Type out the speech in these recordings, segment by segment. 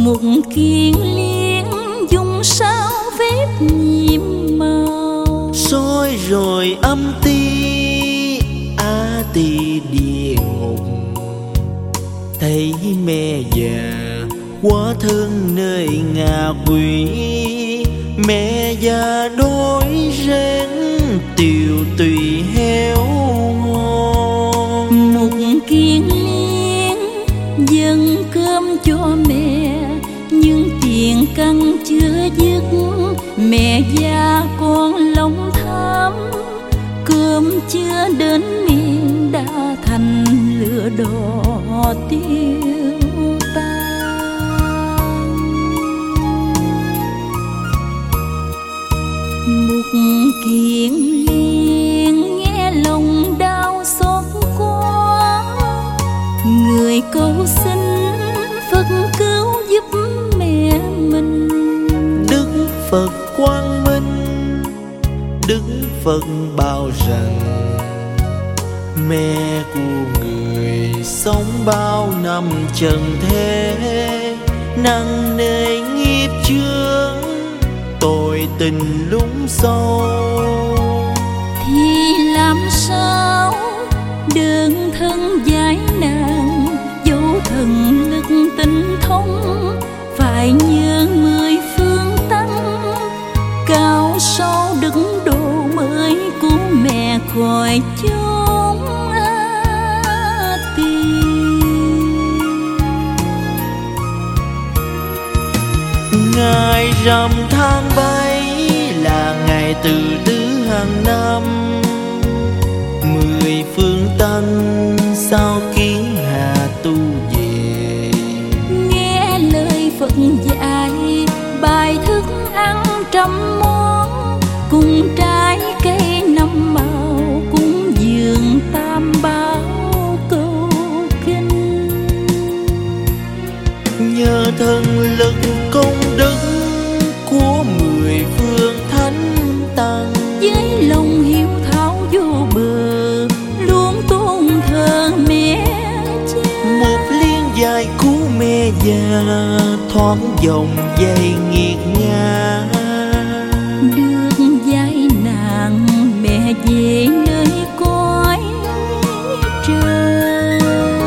Một kiên liên dùng sao phép nhiệm màu, soi rồi âm ti á ti địa ngục. Thấy mẹ già quá thân nơi ngạ quỷ, mẹ già đói rén tiều tùy héo hon. một kiên liên dâng cơm cho mẹ, nhưng tiền căn chưa dứt. Mẹ già con lòng tham, cơm chưa đến miệng đã thành lửa đỏ tiêu tan. Một kiền liên nghe lòng đau xót quá, người cầu xin Phật cứu giúp mẹ mình. Đức Phật quang minh, Đức Phật bảo rằng mẹ của người sống bao năm trần thế, nặng nề nghiệp chướng tội tình lún sâu. Thì làm sao đơn thân giải nạn, dấu thần lực tinh thông phải nhớ mười phương tăng. Cao sâu đứng độ mới cứu mẹ khỏi chốn ác tìm. Ngày rằm tháng 7 là ngày từ tứ hàng năm, 10 phương tân sao kiến hà tu về. Nghe lời Phật dạy bài thức ăn trăm món, cùng trái cây năm màu, cúng dường tam bảo câu kinh. Nhờ thần lực công đức của 10 phương thánh tăng, với lòng hiếu thảo vô bờ luôn tôn thờ mẹ cha. một liên dài cứu mẹ già thoáng dòng dây nghiệt ngã. Được giải nạn mẹ về nơi cõi trời.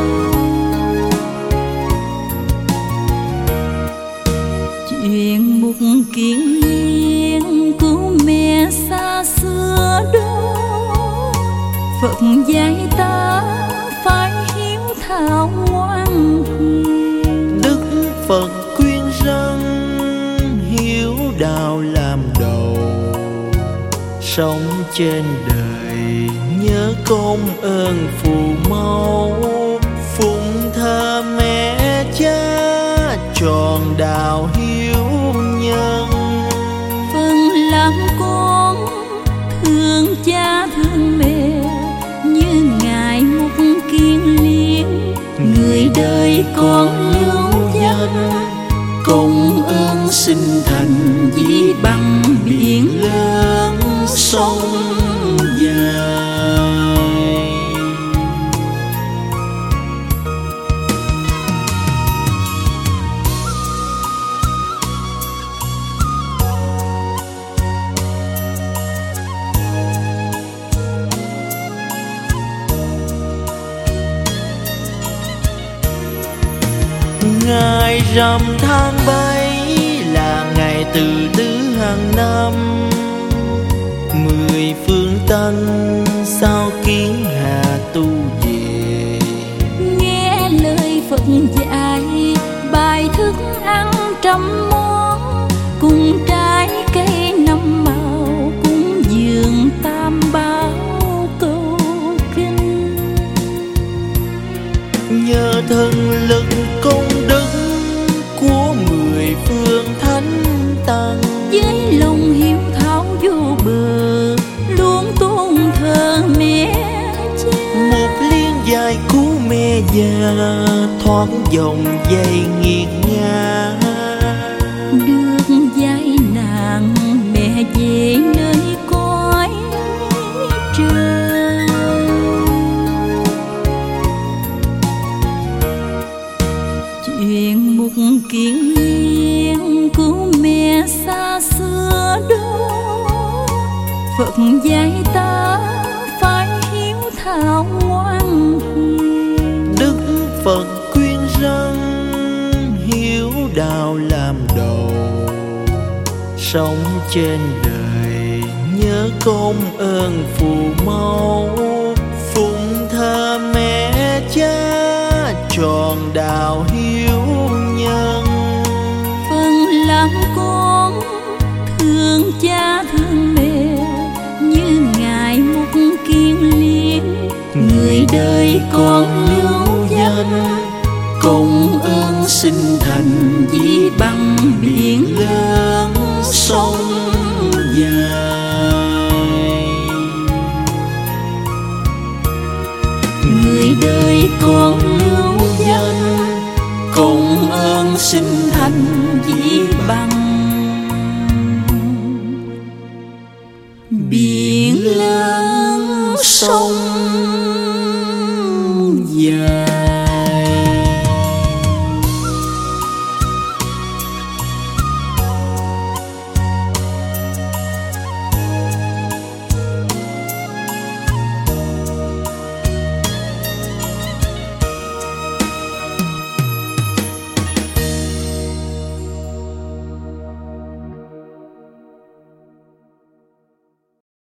Chuyện một kiền liên cứu mẹ xa xưa đó, Phật dạy ta phải hiếu thảo ngoan hiền. Đức Phật khuyên rằng hiếu đạo làm đầu, sống trên đời nhớ công ơn phụ mẫu, phụng thờ mẹ cha tròn đạo hiếu nhân. Phần làm con thương cha thương mẹ như ngài một kiên liên, người đời còn lưu danh Công ơn sinh thành vì bằng biển lớn sông dài. Ngày rằm tháng 7 là ngày từ tứ hàng năm, 10 phương tân sao kiến hà tu về. nghe lời Phật dạy bài thức ăn trăm món, cùng trái cây năm màu, cúng dường tam bảo câu kinh. Nhờ thần lực công đức của 10 phương thánh tăng, với lòng hiếu thảo vô bờ luôn tôn thờ mẹ cha. một liên dài cứu mẹ già thoáng dòng dây nghiệt ngã. Được giải nạn mẹ về nơi cõi trời. Chuyện một kiền Phật dạy ta phải hiếu thảo ngoan hiền. Đức Phật khuyên rằng hiếu đạo làm đầu, sống trên đời nhớ công ơn phụ mẫu, phụng thờ mẹ cha tròn đạo hiếu nhân. Phần làm con thương cha thương mẹ như ngài Mục Kiên Liên, người đời con lưu danh công ơn sinh thành chỉ bằng biển lớn sông dài. Người đời con lưu danh công ơn sinh thành chỉ bằng biển lớn sông